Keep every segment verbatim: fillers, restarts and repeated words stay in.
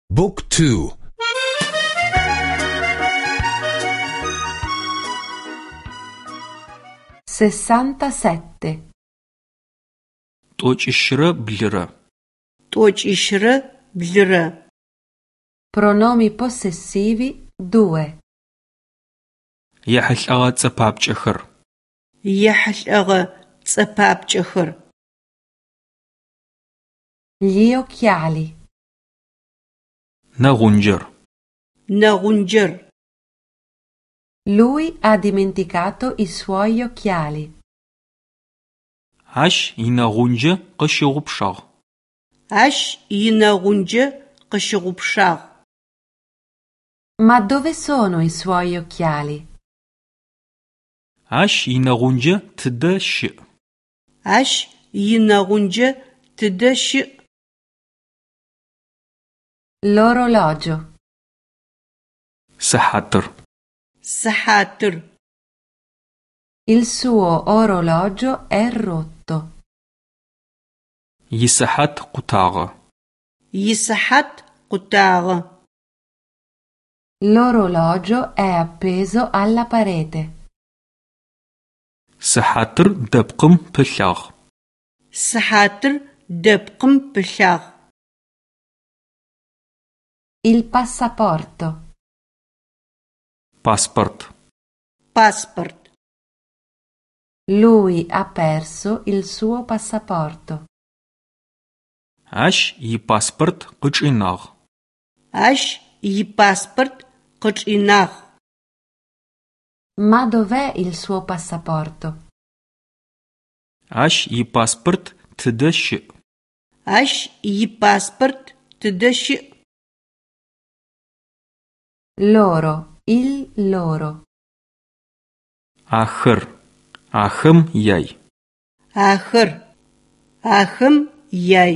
Book two. sessantasette. T'oç'işıre blırı. T'oç'işıre blırı. Pronomi possessivi due. Yahılh'ağe ts'e papç'exer. Yahılh'ağe ts'e papç'exer. Gli occhiali. Neğuncer. Neğuncer. Lui ha dimenticato i suoi occhiali. Aş yineğunce khışığupşağ. Aş yineğunce khışığupşağ. Ma dove sono i suoi occhiali? Aş yineğunce tıde şı. Aş yineğunce tıde şı. L'orologio. Sıhatır. Sıhatır. Il suo orologio è rotto. Yisıhat qutağı. Yisıhat qutağı. L'orologio è appeso alla parete. Sıhatır depkhım pılhağ. Sıhatır depkhım pılhağ. Il passaporto. Pasport. Pasport. Lui ha perso il suo passaporto. Aş yipasport qıç'inağ. Aş yipasport qıç'inağ. Ma dov'è il suo passaporto? Aş yipasport tıde şı. Aş yipasport tıde şı. Loro, il loro. Ahır. Ahım yay. Ahır. Ahım yay.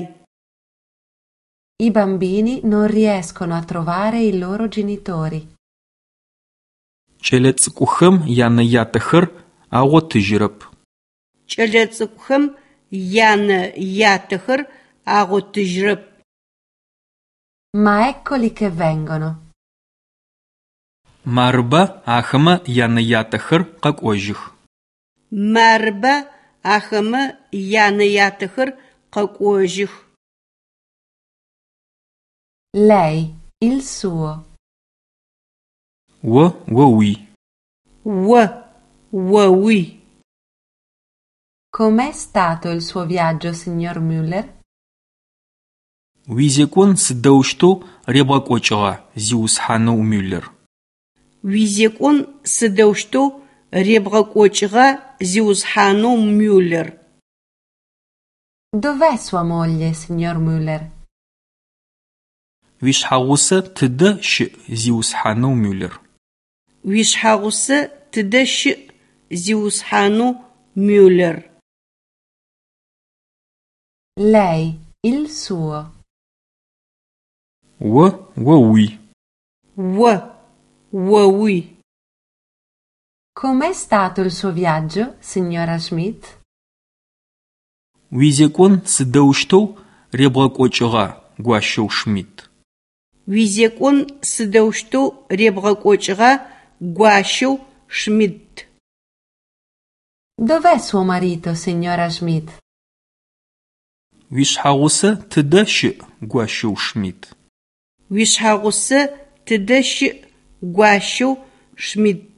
I bambini non riescono a trovare i loro genitori. Ç'elets'ık'uxem yanı-yatexer ağotıjırep. Ç'elets'ık'uxem yanı-yatexer ağotıjırep. Ma eccoli che vengono. Marba axeme yanı-yatexer khek'ojıx. Marba axeme yanı-yatexer khek'ojıx. Lei, il suo. Vo vo ui. Vo vo ui. Com'è stato il suo viaggio, signor Müller? Уизекӏон сыдэущтэу ребгъэкӏокӏыгъа зиусхьанэу Мюллер. Уизекӏон сыдэущтэу ребгъэкӏокӏыгъа зиусхьанэу Мюллер. Dov'è sua moglie, signor Müller? Уишъхьагъусэ тыдэ щыӏ зиусхьанэу Мюллер. Уишъхьагъусэ тыдэ щыӏ зиусхьанэу Мюллер. Lei, il suo. Vo vo ui. Vo vo ui. Com'è stato il suo viaggio, signora Schmidt? Уизекӏон сыдэущтэу ребгъэкӏокӏыгъа Гуащэу Шмидт. Уизекӏон сыдэущтэу ребгъэкӏокӏыгъа Гуащэу Шмидт. Dov'è suo marito, signora Schmidt? Уишъхьагъусэ тыдэ щыӏ Гуащэу Шмидт. Уишъхьагъусэ тыдэ щыӏ Гуащэу Шмидт.